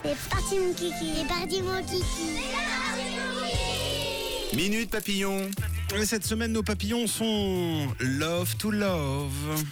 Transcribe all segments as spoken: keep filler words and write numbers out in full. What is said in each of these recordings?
C'est parti mon kiki. C'est parti mon kiki. Minute Papillon. Et cette semaine, nos papillons sont Love to Love.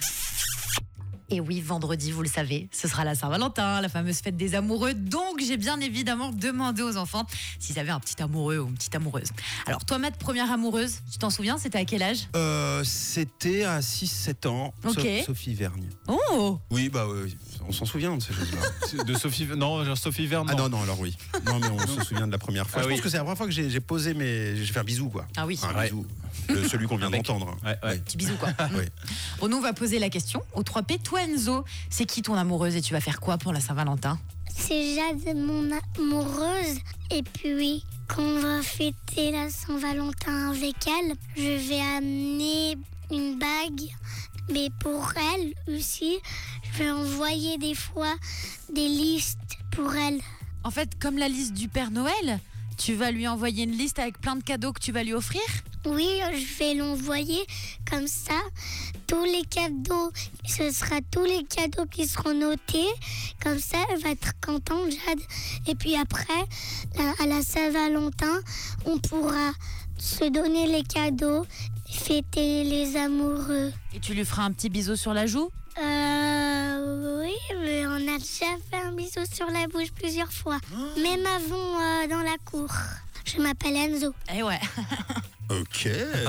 Et oui, vendredi, vous le savez, ce sera la Saint-Valentin, la fameuse fête des amoureux. Donc, j'ai bien évidemment demandé aux enfants s'ils avaient un petit amoureux ou une petite amoureuse. Alors, toi, Matt, première amoureuse, tu t'en souviens, c'était à quel âge ? Euh, c'était à six sept ans. Ok. So- Sophie Vergne. Oh Oui, bah oui, on s'en souvient de ces choses-là. De Sophie, non, genre Sophie Verne. Ah non, non, alors oui. Non, mais on se souvient de la première fois. Ah Je oui. pense que c'est la première fois que j'ai, j'ai posé mes. J'ai fait un bisou, quoi. Ah oui, Un Ouais. bisou. Le- celui qu'on vient Avec- d'entendre. Ouais, ouais. petit bisou quoi. Oui. Bon, nous, on va poser la question au trois P. Toi, Enzo, c'est qui ton amoureuse et tu vas faire quoi pour la Saint-Valentin ? C'est Jade, mon amoureuse. Et puis, quand on va fêter la Saint-Valentin avec elle, je vais amener une bague. Mais pour elle aussi, je vais envoyer des fois des listes pour elle. En fait, comme la liste du Père Noël, tu vas lui envoyer une liste avec plein de cadeaux que tu vas lui offrir ? Oui, je vais l'envoyer comme ça. Tous les cadeaux, ce sera tous les cadeaux qui seront notés. Comme ça, elle va être contente, Jade. Et puis après, la- à la Saint-Valentin, on pourra se donner les cadeaux, fêter les amoureux. Et tu lui feras un petit bisou sur la joue ? Euh, oui, mais on a déjà fait un bisou sur la bouche plusieurs fois. Même avant, euh, dans la cour. Je m'appelle Enzo. Eh ouais. Ok.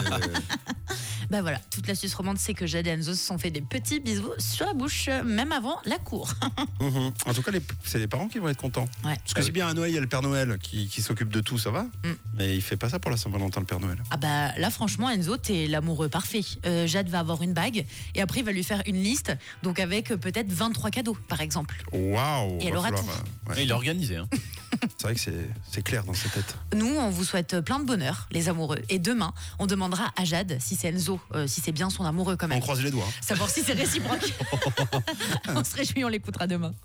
Bah voilà, toute l'astuce romande, c'est que Jade et Enzo se sont fait des petits bisous sur la bouche, euh, même avant la cour. Mhm. En tout cas, les- c'est les parents qui vont être contents. Ouais. Parce que c'est bien à Noël, il y a le Père Noël qui, qui s'occupe de tout, ça va. Mm. Mais il fait pas ça pour la Saint-Valentin, le Père Noël. Ah bah là, franchement, Enzo, t'es l'amoureux parfait. Euh, Jade va avoir une bague et après, il va lui faire une liste, donc avec euh, peut-être vingt-trois cadeaux, par exemple. Waouh. Et elle va aura falloir, tout. euh, ouais. Il est organisé. Hein. C'est vrai que c'est, c'est clair dans sa tête. Nous, on vous souhaite plein de bonheur, les amoureux. Et demain, on demandera à Jade si c'est Enzo, euh, si c'est bien son amoureux quand On même. croise les doigts. Savoir si c'est réciproque. On se réjouit, on l'écoutera demain.